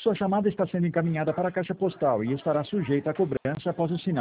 Sua chamada está sendo encaminhada para a caixa postal e estará sujeita a cobrança após o sinal